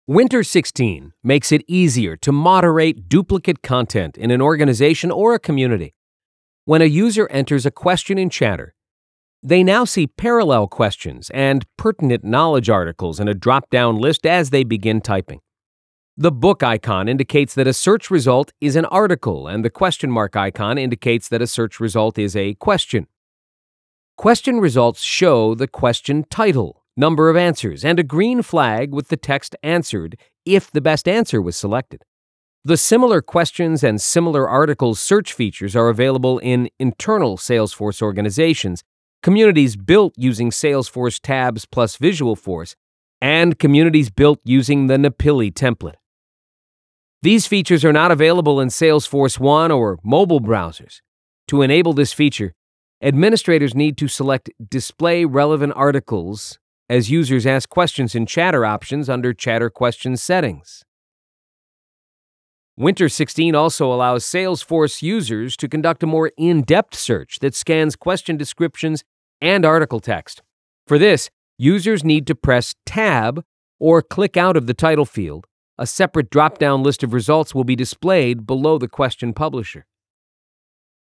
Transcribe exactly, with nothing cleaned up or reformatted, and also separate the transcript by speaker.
Speaker 1: Winter sixteen makes it easier to moderate duplicate content in an organization or a community. When a user enters a question in Chatter, they now see parallel questions and pertinent knowledge articles in a drop-down list as they begin typing. The book icon indicates that a search result is an article, and the question mark icon indicates that a search result is a question. Question results show the question title, number of answers, and a green flag with the text answered if the best answer was selected. The similar questions and similar articles search features are available in internal Salesforce organizations, communities built using Salesforce tabs plus Visualforce, and communities built using the Napili template. These features are not available in Salesforce One or mobile browsers. To enable this feature, administrators need to select Display Relevant Articles as users ask questions in Chatter options under Chatter Questions settings. Winter sixteen also allows Salesforce users to conduct a more in-depth search that scans question descriptions and article text. For this, users need to press Tab or click out of the title field. A separate drop-down list of results will be displayed below the question publisher.